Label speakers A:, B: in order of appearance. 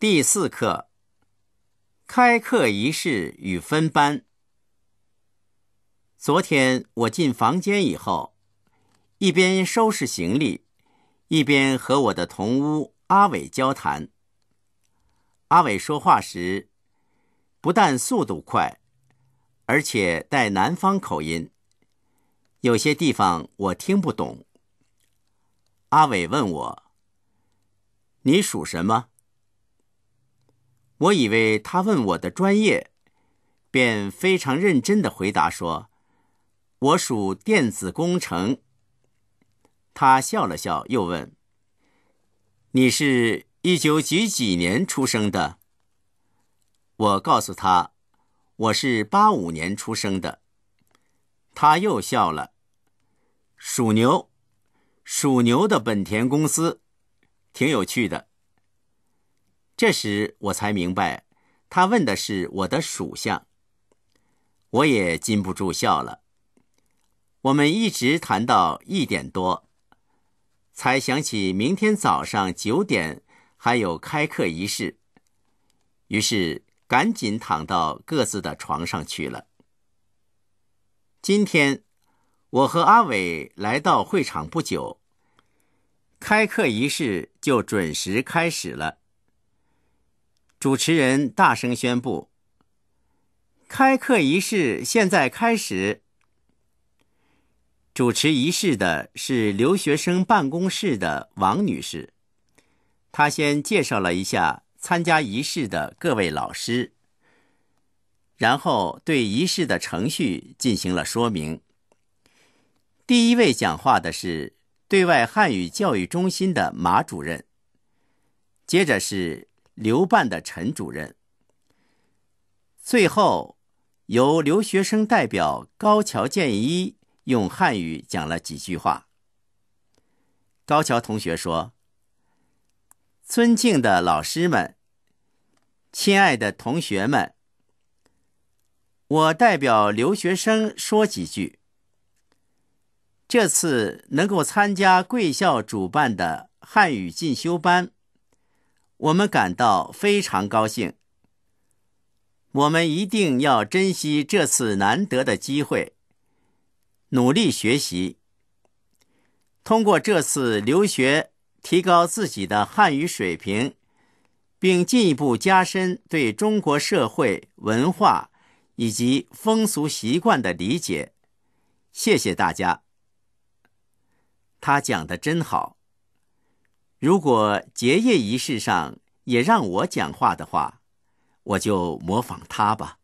A: 第4课，开课仪式与分班。昨天我进房间以后，一边收拾行李，一边和我的同屋阿伟交谈。阿伟说话时，不但速度快，而且带南方口音，有些地方我听不懂。阿伟问我：“你属什么？”我以为他问我的专业，便非常认真地回答说：“我属电子工程。”他笑了笑，又问：“你是19几年出生的？”我告诉他：“我是85年出生的。”他又笑了：“属牛，属牛的本田公司，挺有趣的。”这时我才明白，他问的是我的属相。我也禁不住笑了。我们一直谈到1点多，才想起明天早上9点还有开课仪式，于是赶紧躺到各自的床上去了。今天我和阿伟来到会场不久，开课仪式就准时开始了。主持人大声宣布：“开课仪式现在开始。”主持仪式的是留学生办公室的王女士，她先介绍了一下参加仪式的各位老师，然后对仪式的程序进行了说明。第一位讲话的是对外汉语教育中心的马主任，接着是留办的陈主任，最后由留学生代表高桥健一用汉语讲了几句话。高桥同学说：“尊敬的老师们，亲爱的同学们，我代表留学生说几句。这次能够参加贵校主办的汉语进修班，我们感到非常高兴。我们一定要珍惜这次难得的机会，努力学习，通过这次留学提高自己的汉语水平，并进一步加深对中国社会文化以及风俗习惯的理解。谢谢大家。”他讲得真好。如果结业仪式上也让我讲话的话，我就模仿他吧。